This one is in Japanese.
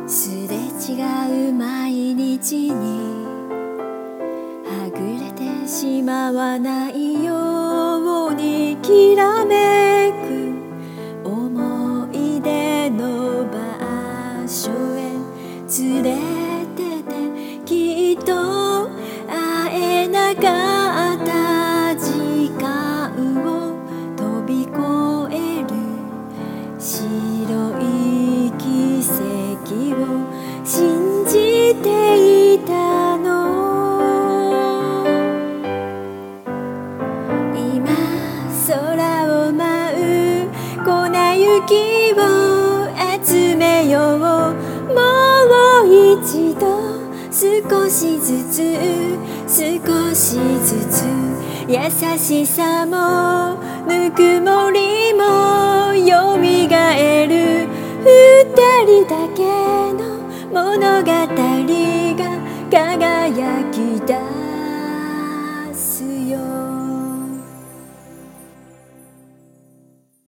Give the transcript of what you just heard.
すれ違う毎日にはぐれてしまわないようにきらめく思い出の場所へ連れててきっと会えなかった時間を飛び越える白い奇跡を信じていたの。今空を舞う粉雪を集めよう。もう一度少しずつ少しずつ優しさもぬくもりもよみがえる。二人だけの物語が輝き出